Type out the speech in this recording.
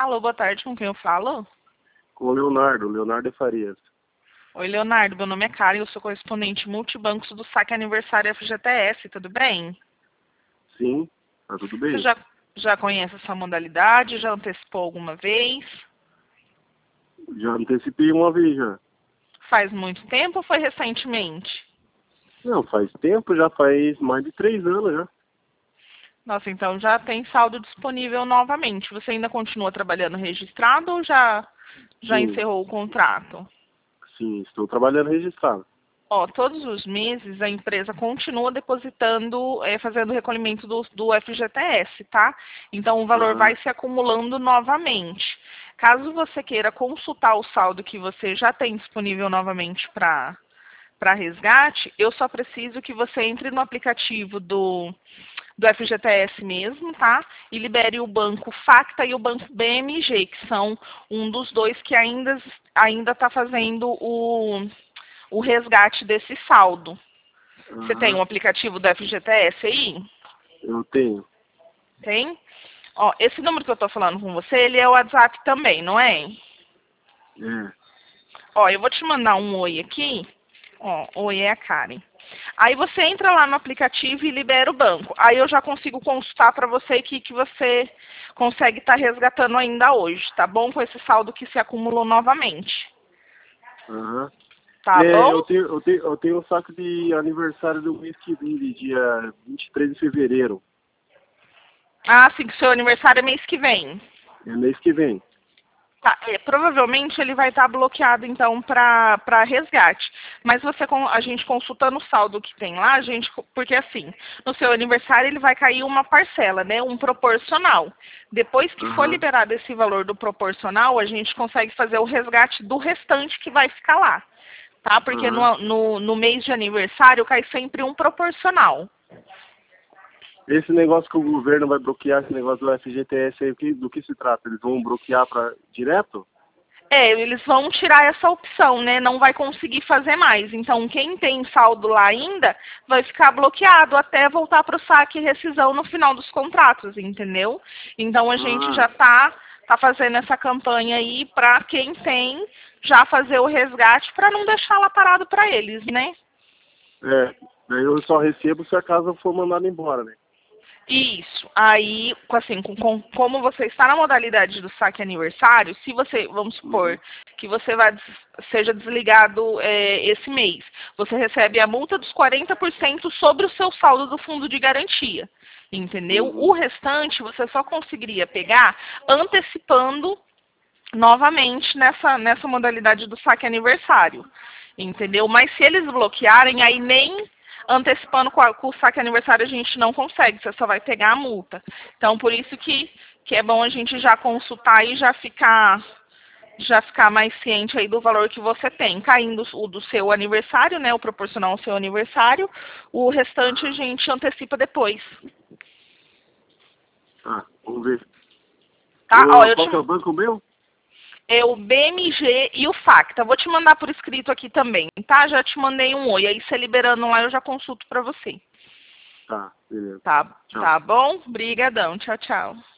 Alô, boa tarde, com quem eu falo? Com o Leonardo de Farias. Oi, Leonardo, meu nome é Karen, eu sou correspondente multibancos do Saque Aniversário FGTS, tudo bem? Sim, tá tudo Você bem. já conhece essa modalidade? Já antecipou alguma vez? Já antecipei uma vez já. Faz muito tempo ou foi recentemente? Não, faz tempo, já faz mais de 3 anos já. Nossa, então já tem saldo disponível novamente. Você ainda continua trabalhando registrado ou já Sim, encerrou o contrato? sim, estou trabalhando registrado. Ó, todos os meses a empresa continua depositando, fazendo o recolhimento do FGTS, tá? Então o valor Aham, vai se acumulando novamente. Caso você queira consultar o saldo que você já tem disponível novamente para resgate, eu só preciso que você entre no aplicativo do FGTS mesmo, tá? E libere o banco Facta e o banco BMG, que são um dos dois que ainda está fazendo o resgate desse saldo. Você tem aham, um aplicativo do FGTS aí? eu tenho. Tem? Ó, esse número que eu estou falando com você, ele é o WhatsApp também, não é? É, Ó, eu vou te mandar um oi aqui. Ó, oi é a Karen. Aí você entra lá no aplicativo e libera o banco. Aí eu já consigo consultar para você que você consegue estar resgatando ainda hoje, tá bom? Com esse saldo que se acumulou novamente. aham. Tá É, bom? eu tenho um saco de aniversário do mês que vem, de dia 23 de fevereiro. Ah, sim, que seu aniversário é mês que vem. É mês que vem. Tá, provavelmente ele vai estar bloqueado então para resgate. Mas a gente consultando o saldo que tem lá, porque assim, no seu aniversário ele vai cair uma parcela, né? Um proporcional. Depois que for Aham. liberado esse valor do proporcional, a gente consegue fazer o resgate do restante que vai ficar lá. Tá? Porque Aham. no mês de aniversário cai sempre um proporcional. Esse negócio que o governo vai bloquear, esse negócio do FGTS aí, do que se trata? Eles vão bloquear direto? Eles vão tirar essa opção, né? Não vai conseguir fazer mais. Então, quem tem saldo lá ainda vai ficar bloqueado até voltar para o saque e rescisão no final dos contratos, entendeu? Então, a gente Ah, já tá fazendo essa campanha aí para quem tem já fazer o resgate para não deixar lá parado para eles, né? é. Daí eu só recebo se a casa for mandada embora, né? Isso. Aí, assim, como você está na modalidade do saque aniversário, se você, vamos supor, Uhum. que você seja desligado esse mês, você recebe a multa dos 40% sobre o seu saldo do fundo de garantia. Entendeu? O Uhum. restante você só conseguiria pegar antecipando novamente nessa modalidade do saque aniversário. Entendeu? Mas se eles bloquearem, aí nem antecipando com o saque aniversário a gente não consegue, você só vai pegar a multa. Então, por isso que é bom a gente já consultar e já ficar mais ciente aí do valor que você tem. Caindo o do seu aniversário, né? O proporcional ao seu aniversário, o restante a Aham. gente antecipa depois. Tá, vamos ver. Tá? Ó, Qual que é o banco meu? é o BMG e o Facta. Vou te mandar por escrito aqui também, tá? Já te mandei um oi. Aí você liberando lá, eu já consulto para você. Tá, beleza. Tá, Tchau. tá bom? Brigadão. Tchau, tchau.